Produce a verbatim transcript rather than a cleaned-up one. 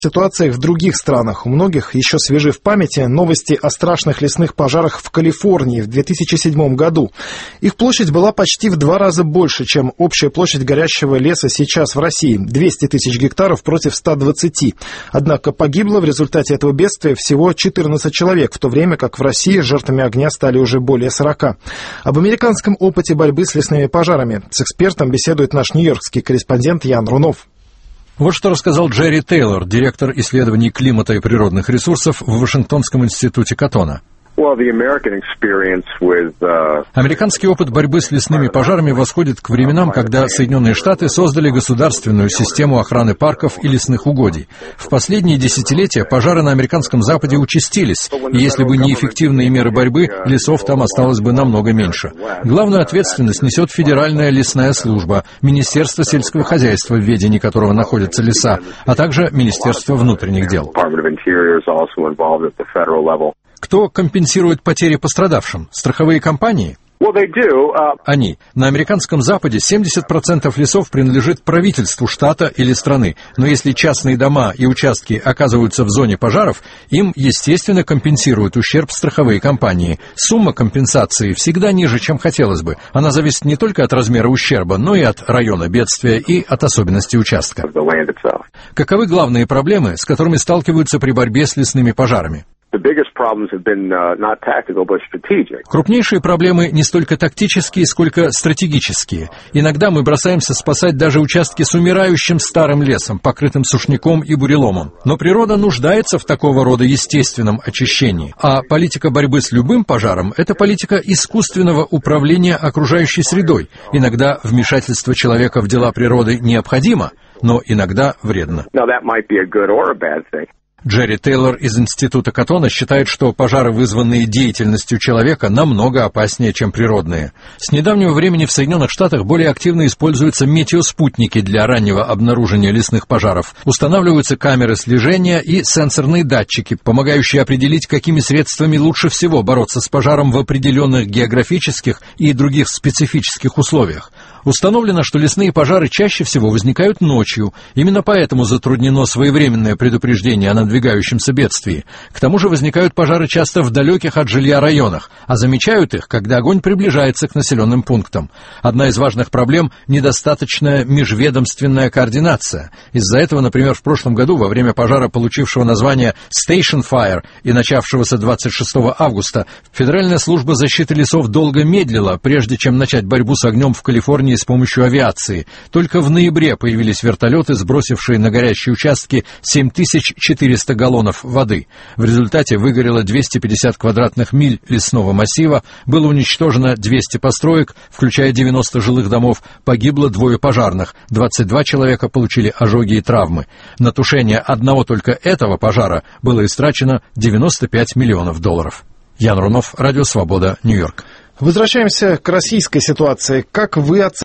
ситуациях в других странах. У многих еще свежи в памяти новости о страшных лесных пожарах в Калифорнии в две тысячи седьмом году. Их площадь была почти в два раза больше, чем общая площадь горящего леса сейчас в России – двести тысяч гектаров против ста двадцати. Однако погибло в результате этого бедствия всего четырнадцать человек, в то время как в России жертвами огня стали уже более сорока. Об американском опыте борьбы с лесными пожарами с экспертом беседует наш нью-йоркский корреспондент Ян Рунов. Вот что рассказал Джерри Тейлор, директор исследований климата и природных ресурсов в Вашингтонском институте Коттона. Американский опыт борьбы с лесными пожарами восходит к временам, когда Соединенные Штаты создали государственную систему охраны парков и лесных угодий. В последние десятилетия пожары на американском Западе участились, и если бы не эффективные меры борьбы, лесов там осталось бы намного меньше. Главную ответственность несет Федеральная лесная служба, Министерство сельского хозяйства, в ведении которого находятся леса, а также Министерство внутренних дел. Кто компенсирует потери пострадавшим? Страховые компании? Они. На американском Западе семьдесят процентов лесов принадлежит правительству штата или страны, но если частные дома и участки оказываются в зоне пожаров, им, естественно, компенсируют ущерб страховые компании. Сумма компенсации всегда ниже, чем хотелось бы. Она зависит не только от размера ущерба, но и от района бедствия и от особенностей участка. Каковы главные проблемы, с которыми сталкиваются при борьбе с лесными пожарами? Крупнейшие проблемы не столько тактические, сколько стратегические. Иногда мы бросаемся спасать даже участки с умирающим старым лесом, покрытым сушняком и буреломом. Но природа нуждается в такого рода естественном очищении. А политика борьбы с любым пожаром – это политика искусственного управления окружающей средой. Иногда вмешательство человека в дела природы необходимо, но иногда вредно. Джерри Тейлор из Института Коттона считает, что пожары, вызванные деятельностью человека, намного опаснее, чем природные. С недавнего времени в Соединенных Штатах более активно используются метеоспутники для раннего обнаружения лесных пожаров. Устанавливаются камеры слежения и сенсорные датчики, помогающие определить, какими средствами лучше всего бороться с пожаром в определенных географических и других специфических условиях. Установлено, что лесные пожары чаще всего возникают ночью. Именно поэтому затруднено своевременное предупреждение о надвигающемся бедствии. К тому же возникают пожары часто в далеких от жилья районах, а замечают их, когда огонь приближается к населенным пунктам. Одна из важных проблем – недостаточная межведомственная координация. Из-за этого, например, в прошлом году во время пожара, получившего название Station Fire и начавшегося двадцать шестого августа, Федеральная служба защиты лесов долго медлила, прежде чем начать борьбу с огнем в Калифорнии с помощью авиации. Только в ноябре появились вертолеты, сбросившие на горящие участки семь тысяч четыреста галлонов воды. В результате выгорело двести пятьдесят квадратных миль лесного массива, было уничтожено двести построек, включая девяносто жилых домов, погибло двое пожарных, двадцать два человека получили ожоги и травмы. На тушение одного только этого пожара было истрачено девяносто пять миллионов долларов. Ян Рунов, Радио Свобода, Нью-Йорк. Возвращаемся к российской ситуации. Как вы оцениваете